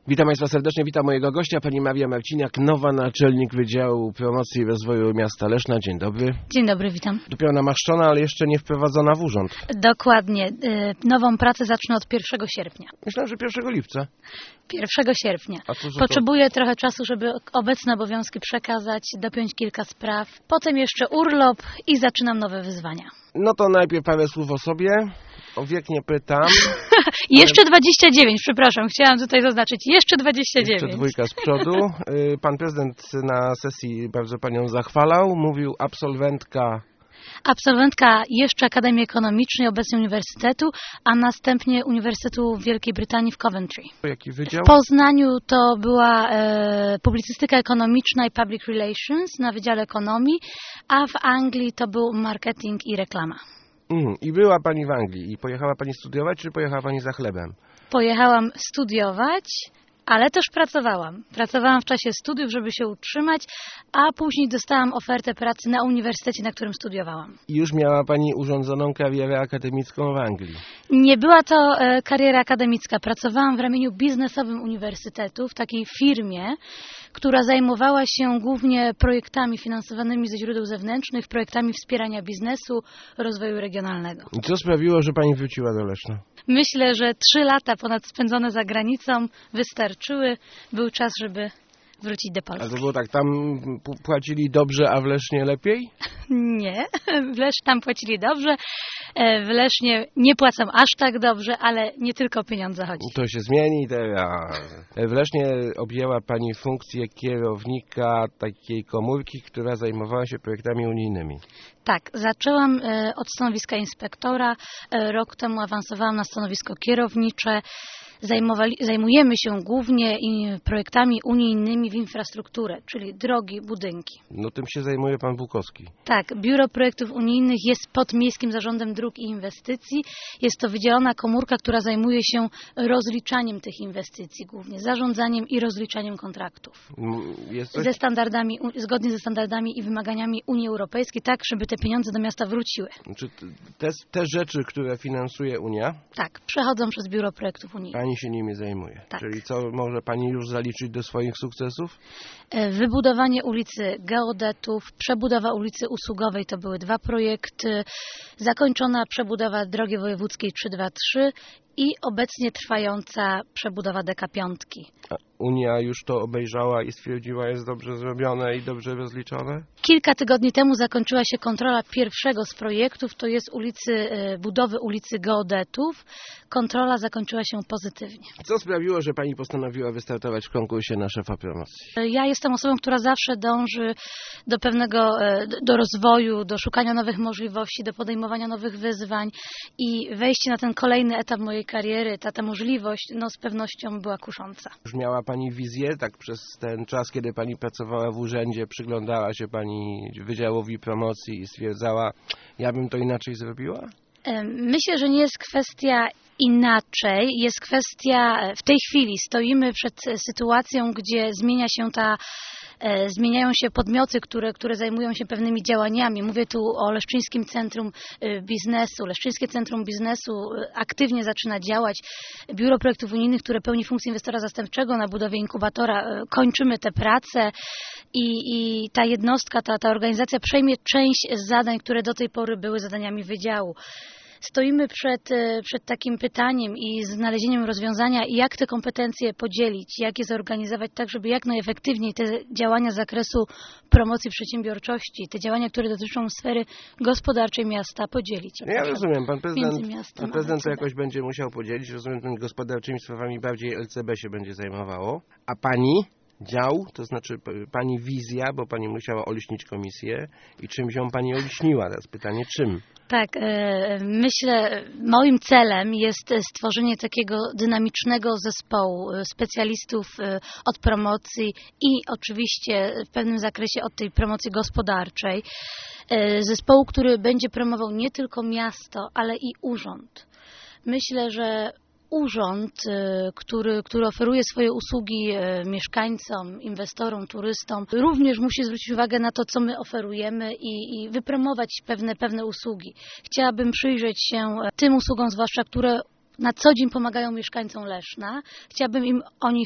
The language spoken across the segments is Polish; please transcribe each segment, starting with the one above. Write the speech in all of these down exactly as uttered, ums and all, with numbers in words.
Witam Państwa serdecznie, witam mojego gościa, pani Maria Marciniak, nowa naczelnik Wydziału Promocji i Rozwoju Miasta Leszna. Dzień dobry. Dzień dobry, witam. Dopiero namaszczona, ale jeszcze nie wprowadzona w urząd. Dokładnie. Nową pracę zacznę od pierwszego sierpnia. Myślałem, że pierwszego lipca. pierwszego sierpnia. A to, że Potrzebuję to... trochę czasu, żeby obecne obowiązki przekazać, dopiąć kilka spraw. Potem jeszcze urlop i zaczynam nowe wyzwania. No to najpierw parę słów o sobie. O wiek nie pytam. Jeszcze dwadzieścia dziewięć, przepraszam, chciałam tutaj zaznaczyć. Jeszcze dwadzieścia dziewięć. Jeszcze dwójka z przodu. Pan prezydent na sesji bardzo panią zachwalał. Mówił absolwentka... Absolwentka jeszcze Akademii Ekonomicznej, obecnie Uniwersytetu, a następnie Uniwersytetu w Wielkiej Brytanii w Coventry. Jaki wydział? W Poznaniu to była e, publicystyka ekonomiczna i public relations na Wydziale Ekonomii, a w Anglii to był marketing i reklama. Mm, I była pani w Anglii i pojechała pani studiować, czy pojechała pani za chlebem? Pojechałam studiować, ale też pracowałam. Pracowałam w czasie studiów, żeby się utrzymać, a później dostałam ofertę pracy na uniwersytecie, na którym studiowałam. I już miała pani urządzoną karierę akademicką w Anglii? Nie była to e, kariera akademicka. Pracowałam w ramieniu biznesowym uniwersytetu, w takiej firmie, która zajmowała się głównie projektami finansowanymi ze źródeł zewnętrznych, projektami wspierania biznesu, rozwoju regionalnego. I co sprawiło, że pani wróciła do Leszna? Myślę, że trzy lata ponad spędzone za granicą wystarczyły. Był czas, żeby wrócić do Polski. A to było tak, tam płacili dobrze, a w Lesznie lepiej? Nie, w Lesznie tam płacili dobrze. W Lesznie nie płacą aż tak dobrze, ale nie tylko o pieniądze chodzi. To się zmieni teraz. W Lesznie objęła pani funkcję kierownika takiej komórki, która zajmowała się projektami unijnymi. Tak, zaczęłam od stanowiska inspektora. Rok temu awansowałam na stanowisko kierownicze. Zajmowali, zajmujemy się głównie projektami unijnymi w infrastrukturę, czyli drogi, budynki. No tym się zajmuje pan Bukowski. Tak, Biuro Projektów Unijnych jest pod Miejskim Zarządem Dróg i Inwestycji. Jest to wydzielona komórka, która zajmuje się rozliczaniem tych inwestycji głównie, zarządzaniem i rozliczaniem kontraktów. Jest coś... Ze standardami, zgodnie ze standardami i wymaganiami Unii Europejskiej, tak, żeby te pieniądze do miasta wróciły. Czy te, te rzeczy, które finansuje Unia? Tak, przechodzą przez Biuro Projektów Unijnych. Pani się nimi zajmuje. Tak. Czyli co może pani już zaliczyć do swoich sukcesów? Wybudowanie ulicy Geodetów, przebudowa ulicy Usługowej to były dwa projekty, zakończona przebudowa drogi wojewódzkiej trzysta dwadzieścia trzy i obecnie trwająca przebudowa D K pięć. A Unia już to obejrzała i stwierdziła, jest dobrze zrobione i dobrze rozliczone? Kilka tygodni temu zakończyła się kontrola pierwszego z projektów, to jest ulicy, budowy ulicy Geodetów. Kontrola zakończyła się pozytywnie. Co sprawiło, że pani postanowiła wystartować w konkursie na szefa promocji? Ja jestem osobą, która zawsze dąży do pewnego, do rozwoju, do szukania nowych możliwości, do podejmowania nowych wyzwań i wejście na ten kolejny etap mojej kariery, ta, ta możliwość, no z pewnością była kusząca. Już miała pani wizję, tak przez ten czas, kiedy pani pracowała w urzędzie, przyglądała się pani Wydziałowi Promocji i stwierdzała, ja bym to inaczej zrobiła? Myślę, że nie jest kwestia inaczej, jest kwestia, w tej chwili stoimy przed sytuacją, gdzie zmienia się ta Zmieniają się podmioty, które, które zajmują się pewnymi działaniami. Mówię tu o Leszczyńskim Centrum Biznesu. Leszczyńskie Centrum Biznesu aktywnie zaczyna działać. Biuro Projektów Unijnych, które pełni funkcję inwestora zastępczego na budowie inkubatora. Kończymy tę pracę i, i ta jednostka, ta, ta organizacja przejmie część zadań, które do tej pory były zadaniami wydziału. Stoimy przed, przed takim pytaniem i znalezieniem rozwiązania, jak te kompetencje podzielić, jak je zorganizować tak, żeby jak najefektywniej te działania z zakresu promocji przedsiębiorczości, te działania, które dotyczą sfery gospodarczej miasta, podzielić. Ja rozumiem, pan prezydent, miastem, pan prezydent to jakoś będzie musiał podzielić, rozumiem, tymi gospodarczymi sprawami bardziej L C B się będzie zajmowało, a pani? Dział, to znaczy pani wizja, bo pani musiała oliśnić komisję i czym ją pani oliśniła? Teraz pytanie, czym? Tak, myślę, moim celem jest stworzenie takiego dynamicznego zespołu specjalistów od promocji i oczywiście w pewnym zakresie od tej promocji gospodarczej. Zespołu, który będzie promował nie tylko miasto, ale i urząd. Myślę, że urząd, który, który oferuje swoje usługi mieszkańcom, inwestorom, turystom, również musi zwrócić uwagę na to, co my oferujemy i, i wypromować pewne, pewne usługi. Chciałabym przyjrzeć się tym usługom, zwłaszcza które na co dzień pomagają mieszkańcom Leszna. Chciałabym im o nich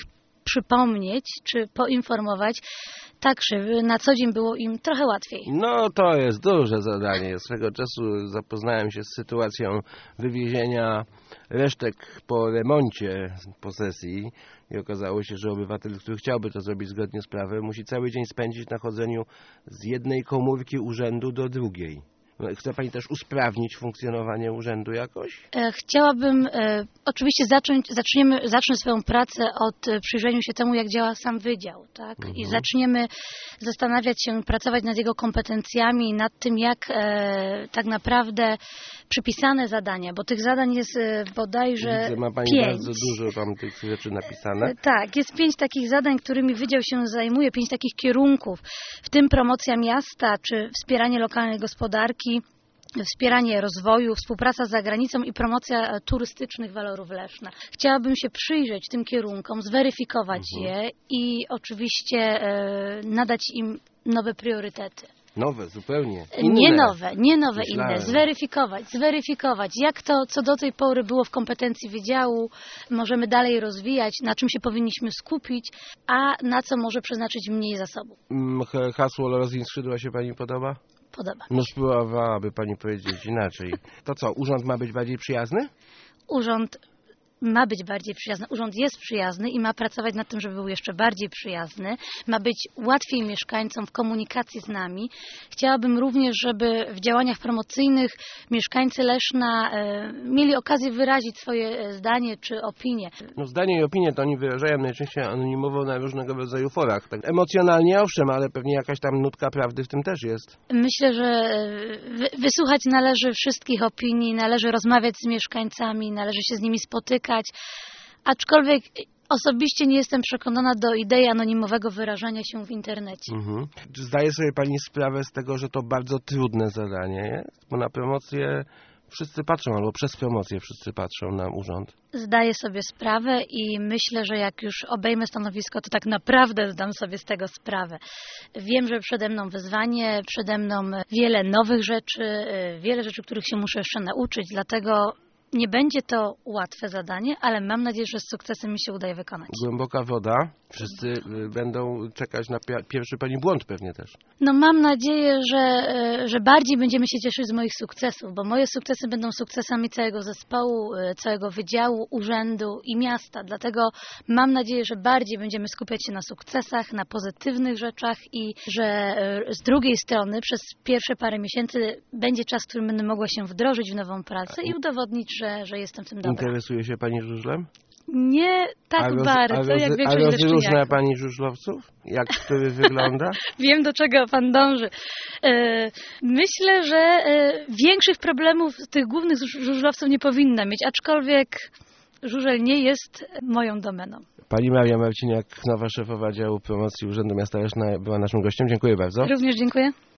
przypomnieć czy poinformować, tak żeby na co dzień było im trochę łatwiej. No to jest duże zadanie. Swego czasu zapoznałem się z sytuacją wywiezienia resztek po remoncie posesji i okazało się, że obywatel, który chciałby to zrobić zgodnie z prawem, musi cały dzień spędzić na chodzeniu z jednej komórki urzędu do drugiej. Chce Pani też usprawnić funkcjonowanie urzędu jakoś? Chciałabym e, oczywiście zacząć, zaczniemy, zacznę swoją pracę od e, przyjrzenia się temu, jak działa sam wydział, tak? Mhm. I zaczniemy zastanawiać się, pracować nad jego kompetencjami, nad tym, jak e, tak naprawdę przypisane zadania, bo tych zadań jest e, bodajże Widzę, ma Pani pięć. bardzo dużo tam tych rzeczy napisane. E, tak, jest pięć takich zadań, którymi wydział się zajmuje, pięć takich kierunków, w tym promocja miasta, czy wspieranie lokalnej gospodarki, wspieranie rozwoju, współpraca z zagranicą i promocja turystycznych walorów Leszna. Chciałabym się przyjrzeć tym kierunkom, zweryfikować mhm. je i oczywiście e, nadać im nowe priorytety. Nowe, zupełnie. Inne. Nie nowe, nie nowe, Myślałem. inne. Zweryfikować, zweryfikować, jak to, co do tej pory było w kompetencji wydziału, możemy dalej rozwijać, na czym się powinniśmy skupić, a na co może przeznaczyć mniej zasobów. Hasło Lorozin skrzydła się Pani podoba? Podoba. No spróbowałaby Pani powiedzieć inaczej. To co, urząd ma być bardziej przyjazny? Urząd ma być bardziej przyjazny. Urząd jest przyjazny i ma pracować nad tym, żeby był jeszcze bardziej przyjazny. Ma być łatwiej mieszkańcom w komunikacji z nami. Chciałabym również, żeby w działaniach promocyjnych mieszkańcy Leszna e, mieli okazję wyrazić swoje zdanie czy opinię. No zdanie i opinię to oni wyrażają najczęściej anonimowo na różnego rodzaju forach. Tak emocjonalnie owszem, ale pewnie jakaś tam nutka prawdy w tym też jest. Myślę, że wysłuchać należy wszystkich opinii, należy rozmawiać z mieszkańcami, należy się z nimi spotykać. Aczkolwiek osobiście nie jestem przekonana do idei anonimowego wyrażania się w internecie. Mhm. Czy zdaje sobie Pani sprawę z tego, że to bardzo trudne zadanie jest? Bo na promocję wszyscy patrzą, albo przez promocję wszyscy patrzą na urząd. Zdaję sobie sprawę i myślę, że jak już obejmę stanowisko, to tak naprawdę zdam sobie z tego sprawę. Wiem, że przede mną wyzwanie, przede mną wiele nowych rzeczy, wiele rzeczy, których się muszę jeszcze nauczyć, dlatego nie będzie to łatwe zadanie, ale mam nadzieję, że z sukcesem mi się udaje wykonać. Głęboka woda. Wszyscy będą czekać na pierwszy Pani błąd pewnie też. No mam nadzieję, że, że bardziej będziemy się cieszyć z moich sukcesów, bo moje sukcesy będą sukcesami całego zespołu, całego wydziału, urzędu i miasta. Dlatego mam nadzieję, że bardziej będziemy skupiać się na sukcesach, na pozytywnych rzeczach i że z drugiej strony przez pierwsze parę miesięcy będzie czas, w którym będę mogła się wdrożyć w nową pracę i udowodnić, że, że jestem w tym dobra. Interesuje się Pani żużlem? Nie tak a roz, bardzo, a roz, jak większość A rozróżnia leszczyniaków. Pani żużlowców? Jak który wygląda? Wiem, do czego Pan dąży. Myślę, że większych problemów tych głównych żużlowców nie powinna mieć, aczkolwiek żużel nie jest moją domeną. Pani Maria Marciniak, nowa szefowa działu promocji Urzędu Miasta Leszna, była naszym gościem. Dziękuję bardzo. Również dziękuję.